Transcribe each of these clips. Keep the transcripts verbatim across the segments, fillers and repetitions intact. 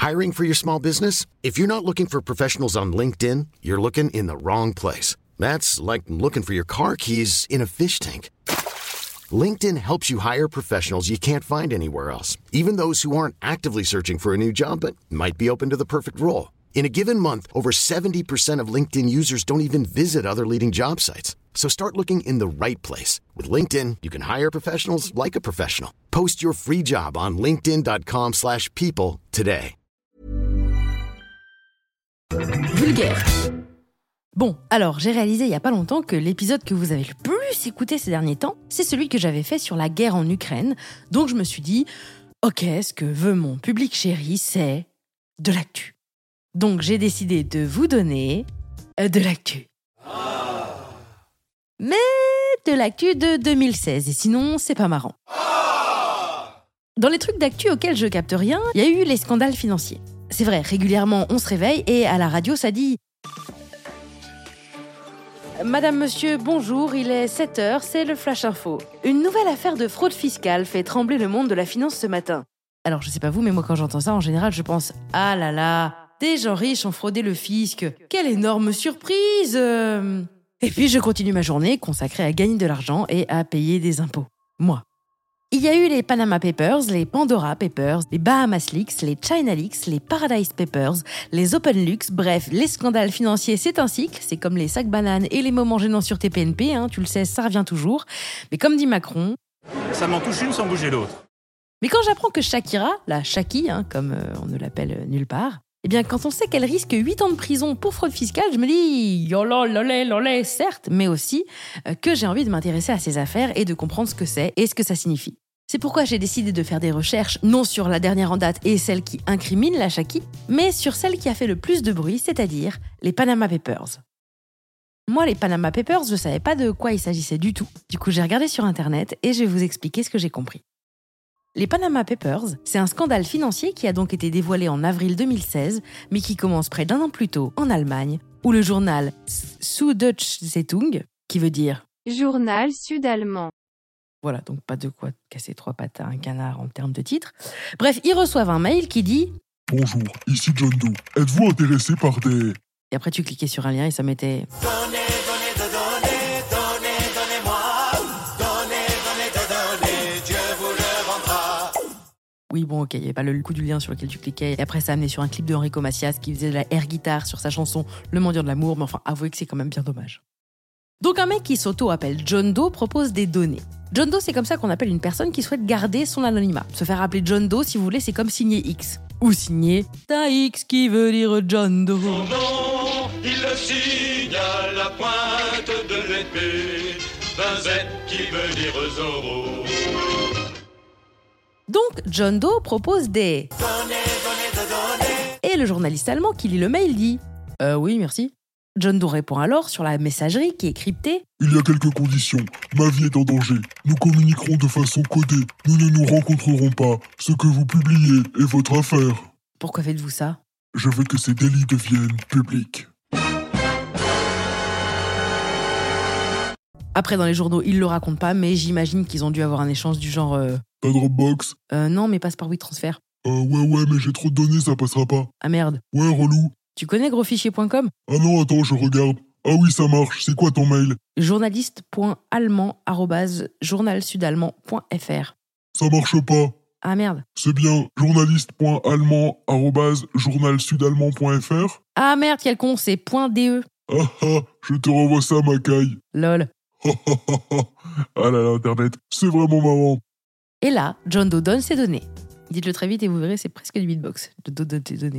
Hiring for your small business? If you're not looking for professionals on LinkedIn, you're looking in the wrong place. That's like looking for your car keys in a fish tank. LinkedIn helps you hire professionals you can't find anywhere else, even those who aren't actively searching for a new job but might be open to the perfect role. In a given month, over seventy percent of LinkedIn users don't even visit other leading job sites. So start looking in the right place. With LinkedIn, you can hire professionals like a professional. Post your free job on linkedin dot com slash people today. Vulgaire. Bon, alors j'ai réalisé il y a pas longtemps que l'épisode que vous avez le plus écouté ces derniers temps, c'est celui que j'avais fait sur la guerre en Ukraine. Donc je me suis dit, ok, ce que veut mon public chéri, c'est de l'actu. Donc j'ai décidé de vous donner euh, de l'actu. Mais de l'actu de deux mille seize, et sinon c'est pas marrant. Dans les trucs d'actu auxquels je capte rien, il y a eu les scandales financiers. C'est vrai, régulièrement on se réveille et à la radio ça dit... Madame, monsieur, bonjour, il est sept heures, c'est le Flash Info. Une nouvelle affaire de fraude fiscale fait trembler le monde de la finance ce matin. Alors, je sais pas vous, mais moi quand j'entends ça, en général, je pense « Ah là là, des gens riches ont fraudé le fisc, quelle énorme surprise !» Et puis je continue ma journée consacrée à gagner de l'argent et à payer des impôts. Moi. Il y a eu les Panama Papers, les Pandora Papers, les Bahamas Leaks, les China Leaks, les Paradise Papers, les Open Leaks, bref, les scandales financiers, c'est un cycle, c'est comme les sacs bananes et les moments gênants sur T P N P, hein, tu le sais, ça revient toujours. Mais comme dit Macron... Ça m'en touche une sans bouger l'autre. Mais quand j'apprends que Shakira, la Shaki, hein, comme euh, on ne l'appelle euh, nulle part, eh bien quand on sait qu'elle risque huit ans de prison pour fraude fiscale, je me dis yolo lolé lolé, certes, mais aussi euh, que j'ai envie de m'intéresser à ces affaires et de comprendre ce que c'est et ce que ça signifie. C'est pourquoi j'ai décidé de faire des recherches, non sur la dernière en date et celle qui incrimine la Shaki, mais sur celle qui a fait le plus de bruit, c'est-à-dire les Panama Papers. Moi, les Panama Papers, je savais pas de quoi il s'agissait du tout. Du coup, j'ai regardé sur Internet et je vais vous expliquer ce que j'ai compris. Les Panama Papers, c'est un scandale financier qui a donc été dévoilé en avril deux mille seize, mais qui commence près d'un an plus tôt en Allemagne, où le journal Süddeutsche Zeitung, qui veut dire Journal sud-allemand. Voilà, donc pas de quoi casser trois pattes à un canard en termes de titre. Bref, ils reçoivent un mail qui dit « Bonjour, ici John Doe. Êtes-vous intéressé par des... » Et après, tu cliquais sur un lien et ça mettait... Donnez, donnez, de donner, donnez, donnez-moi. Donnez, donnez, de donner, Dieu vous le rendra. Oui, bon, ok, il n'y avait pas le coup du lien sur lequel tu cliquais. Et après, ça amenait sur un clip de Enrico Macias qui faisait de la air guitare sur sa chanson Le mendiant de l'amour. Mais enfin, avouez que c'est quand même bien dommage. Donc un mec qui s'auto-appelle John Doe propose des données. John Doe, c'est comme ça qu'on appelle une personne qui souhaite garder son anonymat. Se faire appeler John Doe, si vous voulez, c'est comme signer X. Ou signer ta X qui veut dire John Doe. Son nom, il le signe à la pointe de l'épée, d'un Z qui veut dire Zorro. Donc John Doe propose des... Donnez, donnez, de donner. Et le journaliste allemand qui lit le mail dit... Euh, oui, merci. John Doe répond alors sur la messagerie qui est cryptée. Il y a quelques conditions. Ma vie est en danger. Nous communiquerons de façon codée. Nous ne nous rencontrerons pas. Ce que vous publiez est votre affaire. Pourquoi faites-vous ça ? Je veux que ces délits deviennent publics. Après, dans les journaux, ils le racontent pas, mais j'imagine qu'ils ont dû avoir un échange du genre... Euh... Ta Dropbox ? Euh, non, mais passe par WeTransfer. Euh, ouais, ouais, mais j'ai trop de données, ça passera pas. Ah merde. Ouais, relou. Tu connais grosfichier point com ? Ah non, attends, je regarde. Ah oui, ça marche. C'est quoi ton mail ? journaliste point allemand arobase journal sud allemand point f r. Ça marche pas. Ah merde. C'est bien journaliste point allemand arobase journal sud allemand point f r. Ah merde, quel con, c'est .de. Ah ah, je te renvoie ça, ma caille. Lol. Ah là là, Internet, c'est vraiment marrant. Et là, John Doe donne ses données. Dites-le très vite et vous verrez, c'est presque du beatbox. Donne tes données.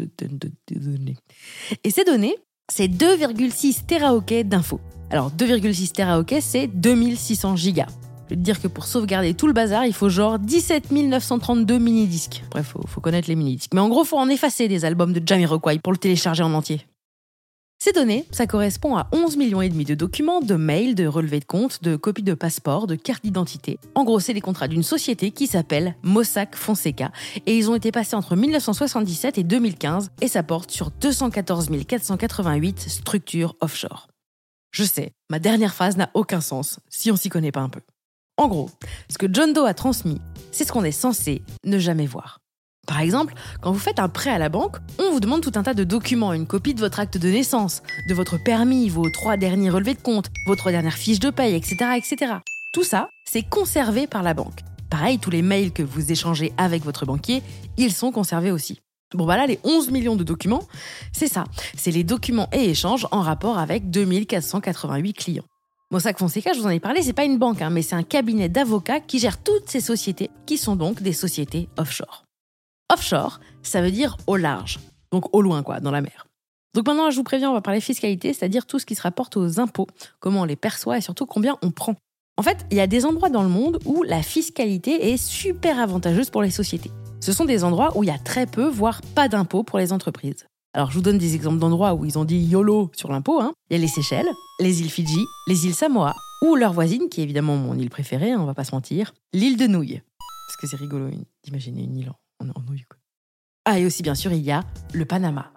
Et ces données, c'est deux virgule six téraoctets d'infos. Alors, deux virgule six téraoctets, c'est deux mille six cents gigas. Je vais te dire que pour sauvegarder tout le bazar, il faut genre dix-sept mille neuf cent trente-deux mini-disques. Bref, faut, faut connaître les mini-disques. Mais en gros, faut en effacer des albums de Jamiroquai pour le télécharger en entier. Ces données, ça correspond à onze millions et demi de documents, de mails, de relevés de compte, de copies de passeports, de cartes d'identité. En gros, c'est les contrats d'une société qui s'appelle Mossack Fonseca et ils ont été passés entre dix-neuf cent soixante-dix-sept et deux mille quinze et ça porte sur deux cent quatorze mille quatre cent quatre-vingt-huit structures offshore. Je sais, ma dernière phrase n'a aucun sens si on s'y connaît pas un peu. En gros, ce que John Doe a transmis, c'est ce qu'on est censé ne jamais voir. Par exemple, quand vous faites un prêt à la banque, on vous demande tout un tas de documents, une copie de votre acte de naissance, de votre permis, vos trois derniers relevés de compte, votre dernière fiche de paye, et cetera, et cetera. Tout ça, c'est conservé par la banque. Pareil, tous les mails que vous échangez avec votre banquier, ils sont conservés aussi. Bon bah là, les onze millions de documents, c'est ça. C'est les documents et échanges en rapport avec deux mille quatre cent quatre-vingt-huit clients. Mossack Fonseca, je vous en ai parlé, c'est pas une banque, hein, mais c'est un cabinet d'avocats qui gère toutes ces sociétés, qui sont donc des sociétés offshore. Offshore, ça veut dire au large, donc au loin quoi, dans la mer. Donc maintenant, je vous préviens, on va parler fiscalité, c'est-à-dire tout ce qui se rapporte aux impôts, comment on les perçoit et surtout combien on prend. En fait, il y a des endroits dans le monde où la fiscalité est super avantageuse pour les sociétés. Ce sont des endroits où il y a très peu, voire pas d'impôts pour les entreprises. Alors, je vous donne des exemples d'endroits où ils ont dit YOLO sur l'impôt. Hein. Il y a les Seychelles, les îles Fidji, les îles Samoa, ou leur voisine, qui est évidemment mon île préférée, hein, on va pas se mentir, l'île de Nouilles. Parce que c'est rigolo d'imaginer une île en, en, en nouilles, quoi. Ah, et aussi, bien sûr, il y a le Panama.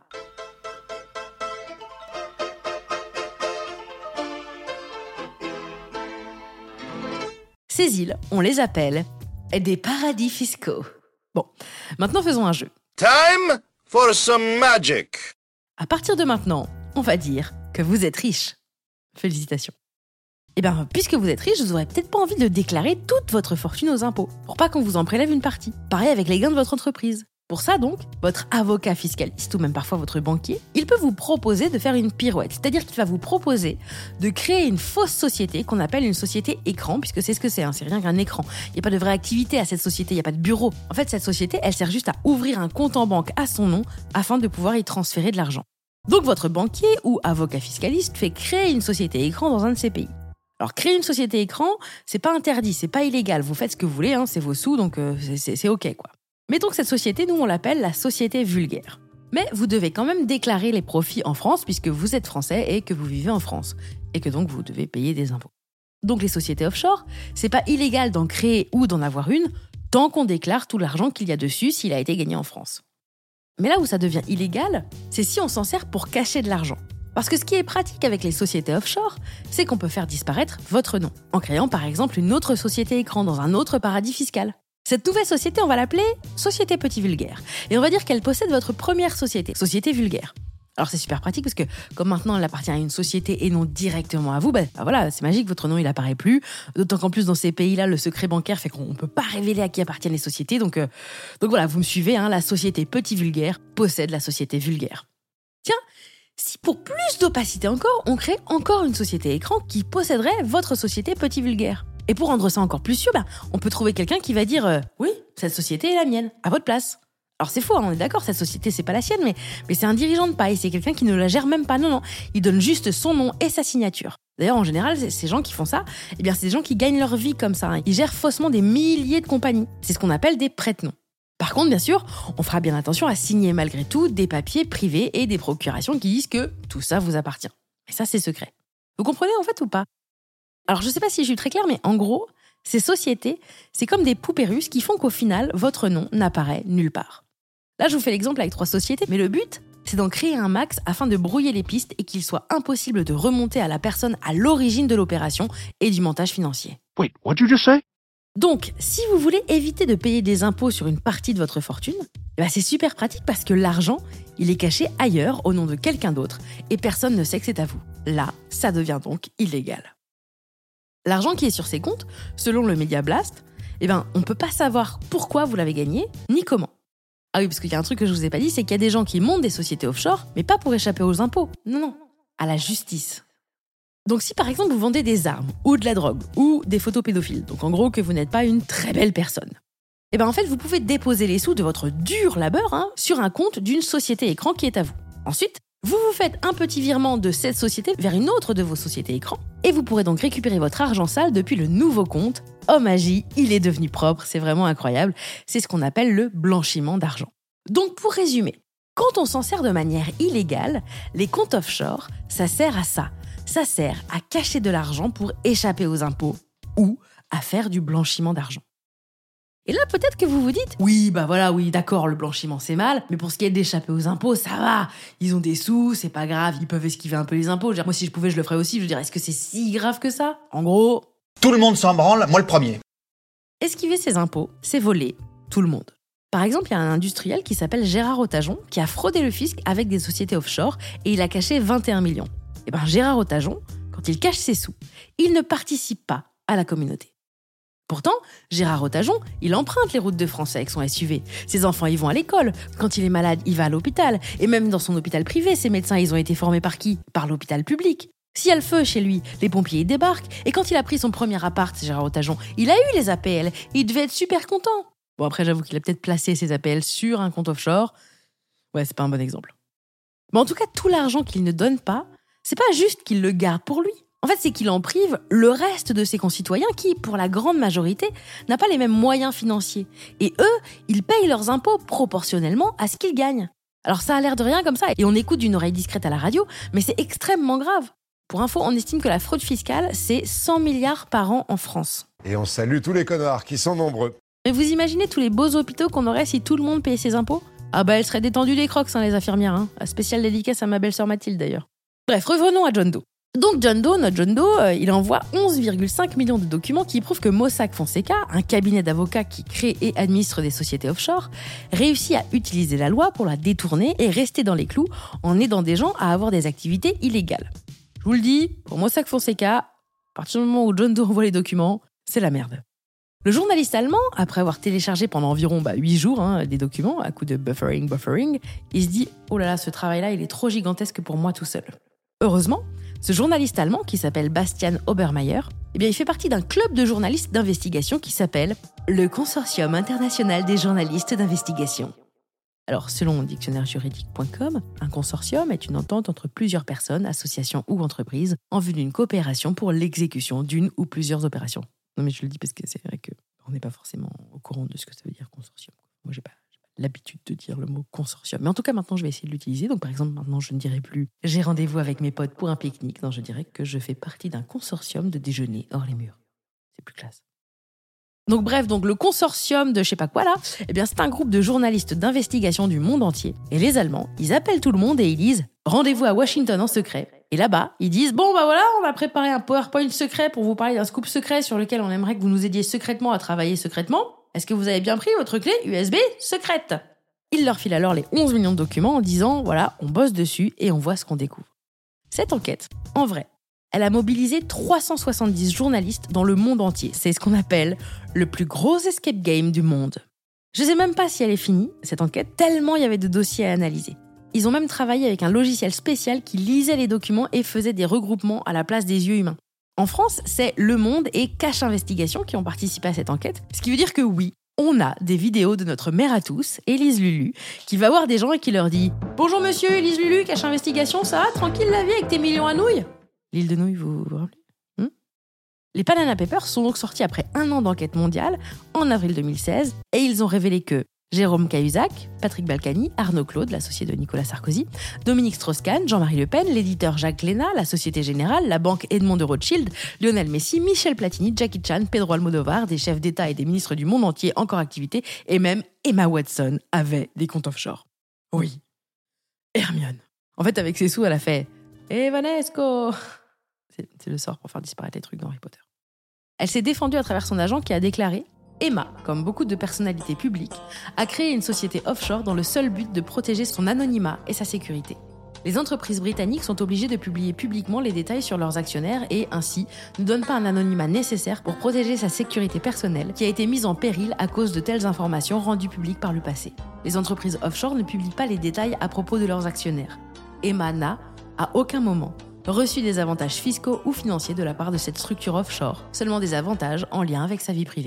Ces îles, on les appelle des paradis fiscaux. Bon, maintenant faisons un jeu. Time for some magic. À partir de maintenant, on va dire que vous êtes riche. Félicitations. Eh bien, puisque vous êtes riche, vous n'aurez peut-être pas envie de déclarer toute votre fortune aux impôts, pour pas qu'on vous en prélève une partie. Pareil avec les gains de votre entreprise. Pour ça donc, votre avocat fiscaliste ou même parfois votre banquier, il peut vous proposer de faire une pirouette. C'est-à-dire qu'il va vous proposer de créer une fausse société qu'on appelle une société écran, puisque c'est ce que c'est, hein, c'est rien qu'un écran. Il n'y a pas de vraie activité à cette société, il n'y a pas de bureau. En fait, cette société, elle sert juste à ouvrir un compte en banque à son nom afin de pouvoir y transférer de l'argent. Donc votre banquier ou avocat fiscaliste fait créer une société écran dans un de ces pays. Alors créer une société écran, c'est pas interdit, c'est pas illégal. Vous faites ce que vous voulez, hein, c'est vos sous, donc euh, c'est, c'est, c'est ok quoi. Mettons que cette société, nous, on l'appelle la société vulgaire. Mais vous devez quand même déclarer les profits en France puisque vous êtes français et que vous vivez en France. Et que donc vous devez payer des impôts. Donc les sociétés offshore, c'est pas illégal d'en créer ou d'en avoir une tant qu'on déclare tout l'argent qu'il y a dessus s'il a été gagné en France. Mais là où ça devient illégal, c'est si on s'en sert pour cacher de l'argent. Parce que ce qui est pratique avec les sociétés offshore, c'est qu'on peut faire disparaître votre nom, en créant par exemple une autre société écran dans un autre paradis fiscal. Cette nouvelle société, on va l'appeler Société Petit Vulgaire. Et on va dire qu'elle possède votre première société, Société Vulgaire. Alors c'est super pratique parce que comme maintenant elle appartient à une société et non directement à vous, ben bah voilà, c'est magique, votre nom il apparaît plus. D'autant qu'en plus dans ces pays-là, le secret bancaire fait qu'on ne peut pas révéler à qui appartiennent les sociétés. Donc, euh, donc voilà, vous me suivez, hein, la Société Petit Vulgaire possède la Société Vulgaire. Tiens, si pour plus d'opacité encore, on crée encore une société écran qui posséderait votre Société Petit Vulgaire. Et pour rendre ça encore plus sûr, ben, on peut trouver quelqu'un qui va dire euh, « Oui, cette société est la mienne, à votre place ». Alors c'est faux, hein, on est d'accord, cette société c'est pas la sienne, mais, mais c'est un dirigeant de paille, c'est quelqu'un qui ne la gère même pas, non, non, il donne juste son nom et sa signature. D'ailleurs, en général, ces gens qui font ça, eh bien, c'est des gens qui gagnent leur vie comme ça, hein. Ils gèrent faussement des milliers de compagnies. C'est ce qu'on appelle des prête-noms. Par contre, bien sûr, on fera bien attention à signer malgré tout des papiers privés et des procurations qui disent que tout ça vous appartient. Et ça, c'est secret. Vous comprenez en fait ou pas ? Alors, je sais pas si je suis très claire, mais en gros, ces sociétés, c'est comme des poupées russes qui font qu'au final, votre nom n'apparaît nulle part. Là, je vous fais l'exemple avec trois sociétés, mais le but, c'est d'en créer un max afin de brouiller les pistes et qu'il soit impossible de remonter à la personne à l'origine de l'opération et du montage financier. Wait, what did you just say? Donc, si vous voulez éviter de payer des impôts sur une partie de votre fortune, eh ben c'est super pratique parce que l'argent, il est caché ailleurs au nom de quelqu'un d'autre et personne ne sait que c'est à vous. Là, ça devient donc illégal. L'argent qui est sur ces comptes, selon le média Blast, eh ben, on ne peut pas savoir pourquoi vous l'avez gagné, ni comment. Ah oui, parce qu'il y a un truc que je vous ai pas dit, c'est qu'il y a des gens qui montent des sociétés offshore, mais pas pour échapper aux impôts. Non, non, à la justice. Donc si par exemple vous vendez des armes, ou de la drogue, ou des photos pédophiles, donc en gros que vous n'êtes pas une très belle personne, eh ben en fait vous pouvez déposer les sous de votre dur labeur hein, sur un compte d'une société écran qui est à vous. Ensuite, vous vous faites un petit virement de cette société vers une autre de vos sociétés écrans et vous pourrez donc récupérer votre argent sale depuis le nouveau compte. Oh magie, il est devenu propre, c'est vraiment incroyable. C'est ce qu'on appelle le blanchiment d'argent. Donc pour résumer, quand on s'en sert de manière illégale, les comptes offshore, ça sert à ça. Ça sert à cacher de l'argent pour échapper aux impôts ou à faire du blanchiment d'argent. Et là, peut-être que vous vous dites « Oui, bah voilà, oui, d'accord, le blanchiment, c'est mal, mais pour ce qui est d'échapper aux impôts, ça va. Ils ont des sous, c'est pas grave, ils peuvent esquiver un peu les impôts. Je veux dire, moi, si je pouvais, je le ferais aussi. Je veux dire, est-ce que c'est si grave que ça ? En gros... Tout le monde s'en branle, moi le premier. Esquiver ses impôts, c'est voler tout le monde. Par exemple, il y a un industriel qui s'appelle Gérard Otajon qui a fraudé le fisc avec des sociétés offshore et il a caché vingt et un millions. Et bien Gérard Otajon, quand il cache ses sous, il ne participe pas à la communauté. Pourtant, Gérard Otajon, il emprunte les routes de France avec son S U V. Ses enfants y vont à l'école. Quand il est malade, il va à l'hôpital. Et même dans son hôpital privé, ses médecins, ils ont été formés par qui ? Par l'hôpital public. S'il y a le feu chez lui, les pompiers y débarquent. Et quand il a pris son premier appart, Gérard Otajon, il a eu les A P L. Il devait être super content. Bon, après, j'avoue qu'il a peut-être placé ses A P L sur un compte offshore. Ouais, c'est pas un bon exemple. Mais en tout cas, tout l'argent qu'il ne donne pas, c'est pas juste qu'il le garde pour lui. En fait, c'est qu'il en prive le reste de ses concitoyens qui, pour la grande majorité, n'a pas les mêmes moyens financiers. Et eux, ils payent leurs impôts proportionnellement à ce qu'ils gagnent. Alors ça a l'air de rien comme ça, et on écoute d'une oreille discrète à la radio, mais c'est extrêmement grave. Pour info, on estime que la fraude fiscale, c'est cent milliards par an en France. Et on salue tous les connards, qui sont nombreux. Mais vous imaginez tous les beaux hôpitaux qu'on aurait si tout le monde payait ses impôts ? Ah bah elles seraient détendues des crocs, hein, les infirmières. Hein. Spéciale dédicace à ma belle-sœur Mathilde d'ailleurs. Bref, revenons à John Doe. Donc John Doe, notre John Doe, euh, il envoie onze virgule cinq millions de documents qui prouvent que Mossack Fonseca, un cabinet d'avocats qui crée et administre des sociétés offshore, réussit à utiliser la loi pour la détourner et rester dans les clous en aidant des gens à avoir des activités illégales. Je vous le dis, pour Mossack Fonseca, à partir du moment où John Doe envoie les documents, c'est la merde. Le journaliste allemand, après avoir téléchargé pendant environ bah, huit jours hein, des documents à coup de buffering, buffering, il se dit « Oh là là, ce travail-là, il est trop gigantesque pour moi tout seul ». Heureusement, ce journaliste allemand qui s'appelle Bastian Obermeier, eh bien, il fait partie d'un club de journalistes d'investigation qui s'appelle le Consortium international des journalistes d'investigation. Alors, selon dictionnaire juridique point com, un consortium est une entente entre plusieurs personnes, associations ou entreprises en vue d'une coopération pour l'exécution d'une ou plusieurs opérations. Non mais je le dis parce que c'est vrai qu'on n'est pas forcément au courant de ce que ça veut dire consortium. Moi, j'ai pas, j'ai pas l'habitude de dire le mot consortium. Mais en tout cas, maintenant, je vais essayer de l'utiliser. Donc, par exemple, maintenant, je ne dirai plus « j'ai rendez-vous avec mes potes pour un pique-nique ». Non, je dirais que je fais partie d'un consortium de déjeuner hors les murs. C'est plus classe. Donc bref, donc le consortium de je sais pas quoi là, eh bien c'est un groupe de journalistes d'investigation du monde entier. Et les Allemands, ils appellent tout le monde et ils disent « rendez-vous à Washington en secret ». Et là-bas, ils disent « bon bah voilà, on a préparé un PowerPoint secret pour vous parler d'un scoop secret sur lequel on aimerait que vous nous aidiez secrètement à travailler secrètement. Est-ce que vous avez bien pris votre clé U S B secrète ?» Ils leur filent alors les onze millions de documents en disant « voilà, on bosse dessus et on voit ce qu'on découvre ». Cette enquête, en vrai, elle a mobilisé trois cent soixante-dix journalistes dans le monde entier. C'est ce qu'on appelle le plus gros escape game du monde. Je sais même pas si elle est finie, cette enquête, tellement il y avait de dossiers à analyser. Ils ont même travaillé avec un logiciel spécial qui lisait les documents et faisait des regroupements à la place des yeux humains. En France, c'est Le Monde et Cache Investigation qui ont participé à cette enquête, ce qui veut dire que oui, on a des vidéos de notre mère à tous, Élise Lulu, qui va voir des gens et qui leur dit « Bonjour monsieur, Élise Lulu, Cache Investigation, ça va, tranquille la vie avec tes millions à nouilles ?» L'île de nouilles, vous vous rappelez hmm Les Banana Papers sont donc sortis après un an d'enquête mondiale, en avril deux mille seize, et ils ont révélé que Jérôme Cahuzac, Patrick Balkany, Arnaud Claude, l'associé de Nicolas Sarkozy, Dominique Strauss-Kahn, Jean-Marie Le Pen, l'éditeur Jacques Léna, la Société Générale, la banque Edmond de Rothschild, Lionel Messi, Michel Platini, Jackie Chan, Pedro Almodovar, des chefs d'État et des ministres du monde entier encore activité, et même Emma Watson avait des comptes offshore. Oui, Hermione. En fait, avec ses sous, elle a fait « Evanesco !» C'est, c'est le sort pour faire disparaître les trucs dans Harry Potter. Elle s'est défendue à travers son agent qui a déclaré « Emma, comme beaucoup de personnalités publiques, a créé une société offshore dans le seul but de protéger son anonymat et sa sécurité. Les entreprises britanniques sont obligées de publier publiquement les détails sur leurs actionnaires et, ainsi, ne donnent pas un anonymat nécessaire pour protéger sa sécurité personnelle qui a été mise en péril à cause de telles informations rendues publiques par le passé. Les entreprises offshore ne publient pas les détails à propos de leurs actionnaires. Emma n'a, à aucun moment, reçu des avantages fiscaux ou financiers de la part de cette structure offshore, seulement des avantages en lien avec sa vie privée. »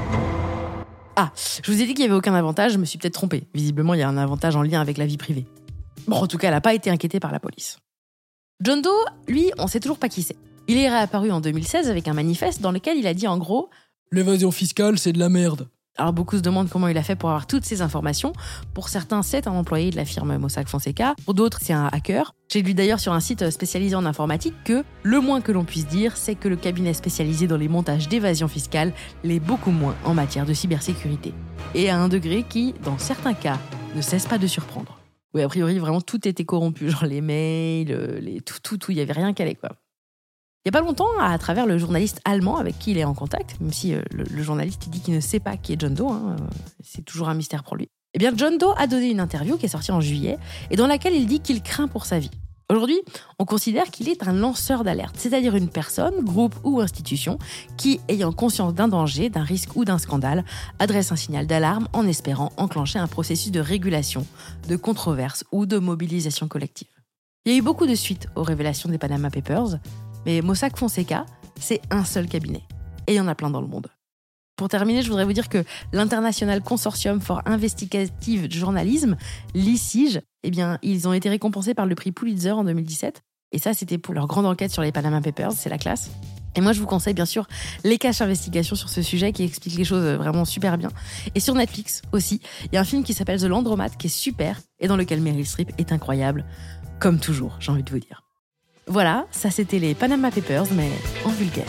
Ah, je vous ai dit qu'il n'y avait aucun avantage, je me suis peut-être trompée. Visiblement, il y a un avantage en lien avec la vie privée. Bon, en tout cas, elle n'a pas été inquiétée par la police. John Doe, lui, on ne sait toujours pas qui c'est. Il est réapparu en deux mille seize avec un manifeste dans lequel il a dit en gros « L'évasion fiscale, c'est de la merde ». Alors beaucoup se demandent comment il a fait pour avoir toutes ces informations. Pour certains, c'est un employé de la firme Mossack Fonseca. Pour d'autres, c'est un hacker. J'ai lu d'ailleurs sur un site spécialisé en informatique que le moins que l'on puisse dire, c'est que le cabinet spécialisé dans les montages d'évasion fiscale l'est beaucoup moins en matière de cybersécurité. Et à un degré qui, dans certains cas, ne cesse pas de surprendre. Oui, a priori, vraiment tout était corrompu. Genre les mails, les... tout, tout, tout. Il n'y avait rien qui allait, quoi. Il n'y a pas longtemps, à travers le journaliste allemand avec qui il est en contact, même si euh, le, le journaliste dit qu'il ne sait pas qui est John Doe, hein, euh, c'est toujours un mystère pour lui, eh bien John Doe a donné une interview qui est sortie en juillet et dans laquelle il dit qu'il craint pour sa vie. Aujourd'hui, on considère qu'il est un lanceur d'alerte, c'est-à-dire une personne, groupe ou institution qui, ayant conscience d'un danger, d'un risque ou d'un scandale, adresse un signal d'alarme en espérant enclencher un processus de régulation, de controverse ou de mobilisation collective. Il y a eu beaucoup de suites aux révélations des Panama Papers, mais Mossack Fonseca, c'est un seul cabinet. Et il y en a plein dans le monde. Pour terminer, je voudrais vous dire que l'International Consortium for Investigative Journalism, l'I C I J, eh bien, ils ont été récompensés par le prix Pulitzer en deux mille dix-sept. Et ça, c'était pour leur grande enquête sur les Panama Papers, c'est la classe. Et moi, je vous conseille bien sûr les Cache Investigation sur ce sujet qui explique les choses vraiment super bien. Et sur Netflix aussi, il y a un film qui s'appelle The Landromat qui est super et dans lequel Meryl Streep est incroyable, comme toujours, j'ai envie de vous dire. Voilà, ça c'était les Panama Papers, mais en vulgaire.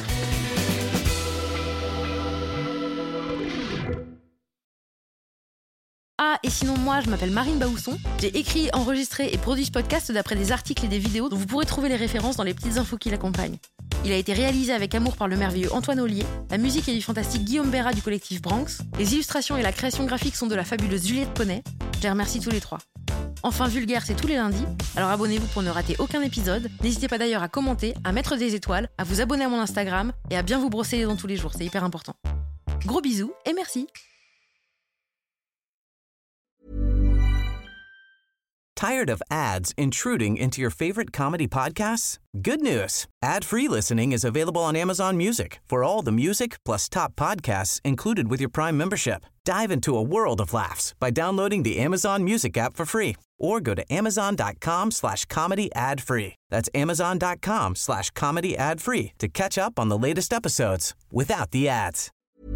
Ah, et sinon moi, je m'appelle Marine Baousson. J'ai écrit, enregistré et produit ce podcast d'après des articles et des vidéos dont vous pourrez trouver les références dans les petites infos qui l'accompagnent. Il a été réalisé avec amour par le merveilleux Antoine Ollier. La musique est du fantastique Guillaume Béra du collectif Branx. Les illustrations et la création graphique sont de la fabuleuse Juliette Poney. Je les remercie tous les trois. Enfin, Vulgaire, c'est tous les lundis, alors abonnez-vous pour ne rater aucun épisode. N'hésitez pas d'ailleurs à commenter, à mettre des étoiles, à vous abonner à mon Instagram et à bien vous brosser les dents tous les jours, c'est hyper important. Gros bisous et merci. Tired of ads intruding into your favorite comedy podcasts? Good news. Ad-free listening is available on Amazon Music for all the music plus top podcasts included with your Prime membership. Dive into a world of laughs by downloading the Amazon Music app for free or go to amazon.com slash comedy ad free. That's amazon.com slash comedy ad free to catch up on the latest episodes without the ads.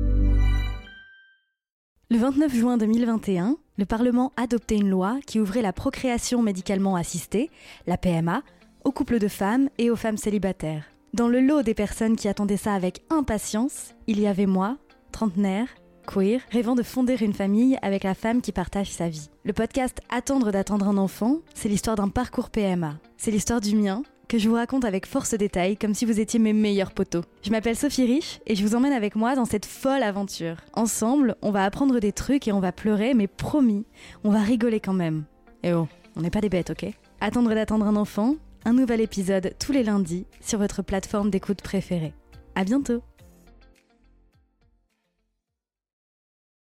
Le vingt-neuf juin deux mille vingt et un, le Parlement adoptait une loi qui ouvrait la procréation médicalement assistée, la P M A, aux couples de femmes et aux femmes célibataires. Dans le lot des personnes qui attendaient ça avec impatience, il y avait moi, trentenaire, queer, rêvant de fonder une famille avec la femme qui partage sa vie. Le podcast Attendre d'attendre un enfant, c'est l'histoire d'un parcours P M A. C'est l'histoire du mien, que je vous raconte avec force détail, comme si vous étiez mes meilleurs potos. Je m'appelle Sophie Rich et je vous emmène avec moi dans cette folle aventure. Ensemble, on va apprendre des trucs et on va pleurer, mais promis, on va rigoler quand même. Et oh, on n'est pas des bêtes, ok ? Attendre d'attendre un enfant, un nouvel épisode tous les lundis sur votre plateforme d'écoute préférée. À bientôt.